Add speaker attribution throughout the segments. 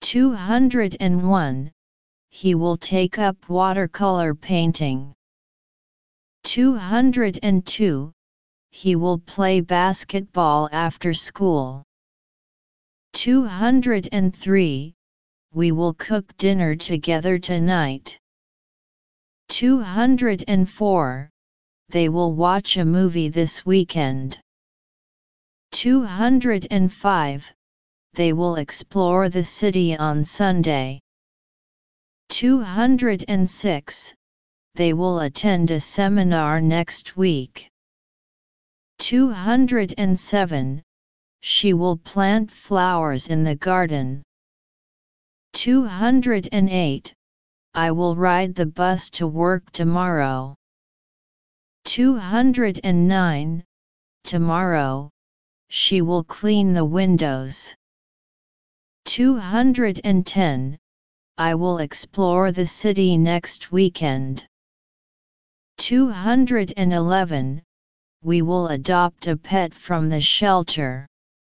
Speaker 1: 201. He will take up watercolor painting. 202. He will play basketball after school. 203. We will cook dinner together tonight. 204. They will watch a movie this weekend. 205. They will explore the city on Sunday. 206. They will attend a seminar next week. 207. She will plant flowers in the garden. 208. I will ride the bus to work tomorrow. 209. Tomorrow, she will clean the windows. 210. I will explore the city next weekend. 211. We will adopt a pet from the shelter.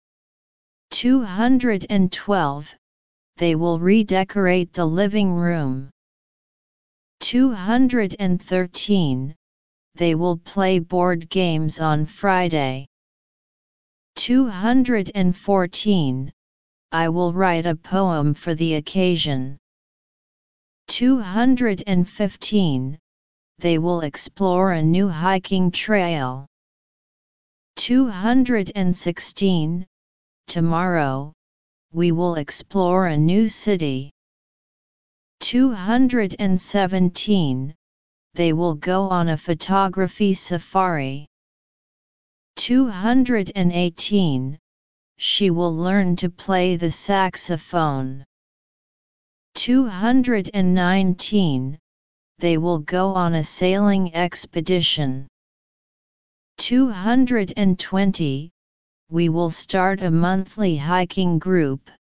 Speaker 1: 212. They will redecorate the living room. 213. They will play board games on Friday. 214. I will write a poem for the occasion. 215. They will explore a new hiking trail. 216. Tomorrow, we will explore a new city. 217. They will go on a photography safari. 218. She will learn to play the saxophone. 219. They will go on a sailing expedition. 220. We will start a monthly hiking group.